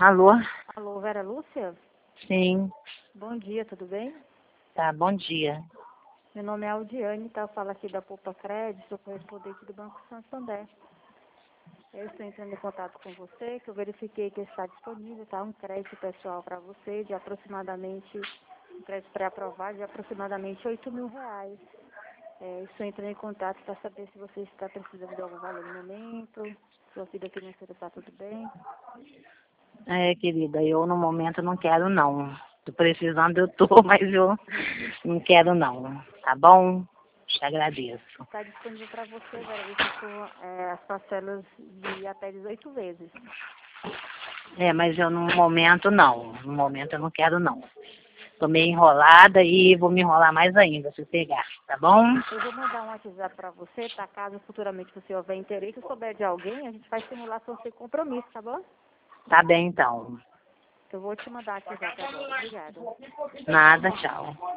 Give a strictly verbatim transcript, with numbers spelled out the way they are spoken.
Alô? Alô, Vera Lúcia? Sim. Bom dia, tudo bem? Tá, bom dia. Meu nome é Aldiane, tá? Eu falo aqui da Poupa Crédito, sou correspondente do Banco Santander. Eu estou entrando em contato com você, que eu verifiquei que está disponível, tá? Um crédito pessoal para você de aproximadamente, um crédito pré-aprovado de aproximadamente oito mil reais. É, estou entrando em contato para saber se você está precisando de algum valor no momento, sua vida financeira está tudo bem. É, querida, eu no momento não quero não. Tô precisando, eu tô, mas eu não quero não. Tá bom? Te agradeço. Está disponível para você, Vera Lúcia, com é, as parcelas de até dezoito vezes. É, mas eu no momento não. No momento eu não quero não. Tô meio enrolada e vou me enrolar mais ainda se pegar, tá bom? Eu vou mandar um WhatsApp para você, tá? Caso futuramente você houver interesse ou souber de alguém, a gente faz simulação sem compromisso, tá bom? Tá bem então. Eu vou te mandar o WhatsApp agora. Obrigada. Nada, tchau.